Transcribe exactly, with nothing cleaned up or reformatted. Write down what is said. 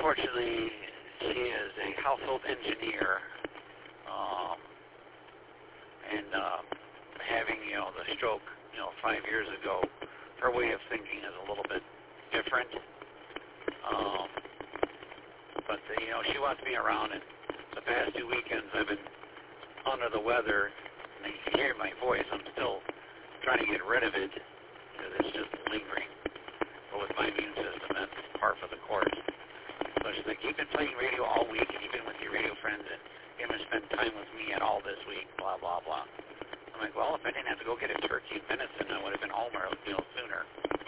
unfortunately, she is a household engineer, um, and uh, having, you know, the stroke, you know, five years ago, her way of thinking is a little bit different. Um, but, uh, you know, she wants me around, and the past two weekends I've been under the weather, and you can hear my voice. I'm still trying to get rid of it because it's just lingering. But with my immune system, that's par for the course. So she's like, you've been playing radio all week, and you've been with your radio friends, and you haven't spent time with me at all this week, blah, blah, blah. I'm like, well, if I didn't have to go get a turkey in Minnesota, I would have been home or, you know, sooner.